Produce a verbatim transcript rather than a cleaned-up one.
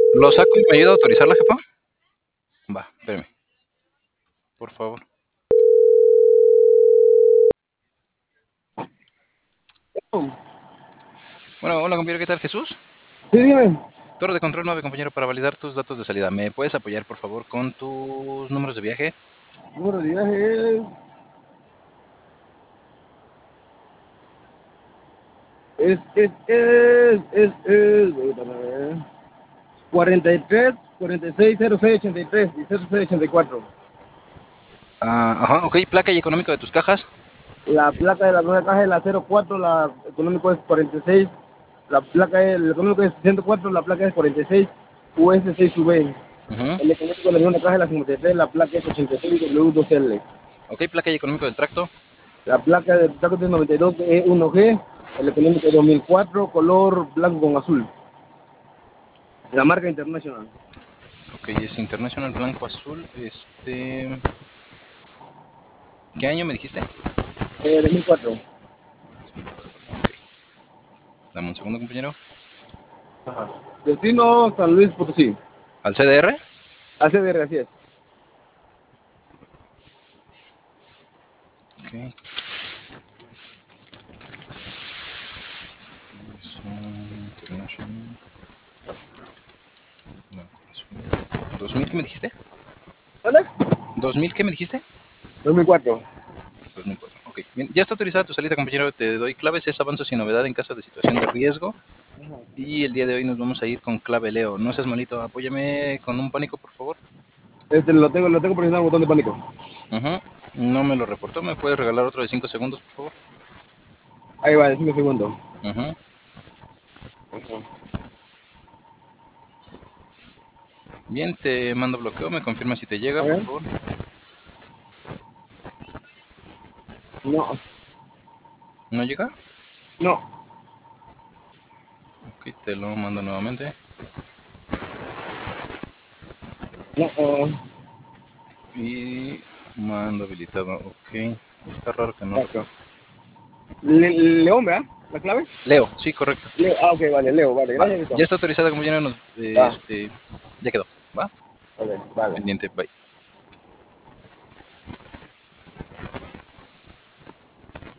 Lo saco y me ayuda a autorizarla, jefa. Va, espérame. Por favor. Bueno, hola compañero, ¿qué tal? ¿Jesús? Sí, dime. Torre de control nueve, compañero, para validar tus datos de salida. ¿Me puedes apoyar, por favor, con tus números de viaje? Número de viaje es. Es, es, es, es, es. cuarenta y tres, cuarenta y seis, cero seis, ochenta y tres y cero seis, ochenta y cuatro. Ah, ajá, ok. Placa y económico de tus cajas. La placa de la nueva caja es la cero cuatro, la económico es cuarenta y seis. La placa del económico es ciento cuatro, la placa es cuarenta y seis, U S seis U V. Uh-huh. El económico de la segunda caja es la cincuenta y tres, la placa es ochenta y seis W dos L. Ok, placa y económico del tracto. La placa del tracto es noventa y dos E uno G, el económico es dos mil cuatro, color blanco con azul. La marca International. Ok, es International Blanco Azul. Este. ¿Qué año me dijiste? Eh, dos mil cuatro. Ok. Dame un segundo, compañero. Ajá. Destino San Luis Potosí. ¿Al C D R? A C D R, así es. Ok. International Blanco Azul. ¿dos mil qué me dijiste? ¿Vale? ¿dos mil qué me dijiste? dos mil cuatro. dos mil cuatro. Ok, bien. Ya está autorizada tu salida, compañero. Te doy claves, es avanzo sin novedad en caso de situación de riesgo. Y el día de hoy nos vamos a ir con clave Leo. No seas malito, apóyame con un pánico, por favor. Este lo tengo, lo tengo presionado un botón de pánico. Uh-huh. No me lo reportó. ¿Me puedes regalar otro de cinco segundos, por favor? Ahí va, cinco segundos. Uh-huh. Ajá. Bien, te mando bloqueo. Me confirma si te llega, A por ver. favor. No, ¿No llega? no, Ok, te lo mando nuevamente. no. Uh, Y mando habilitado. Ok. Está raro que no exacto. reporte. Le, León, ¿verdad? ¿La clave? Leo, sí, correcto. Leo. Ah, ok, vale, Leo, vale. Va. Gracias, Víctor. Ya está autorizada, compañero. Nos, Va, este, ya quedó. ¿Va? vale, vale. Pendiente, bye.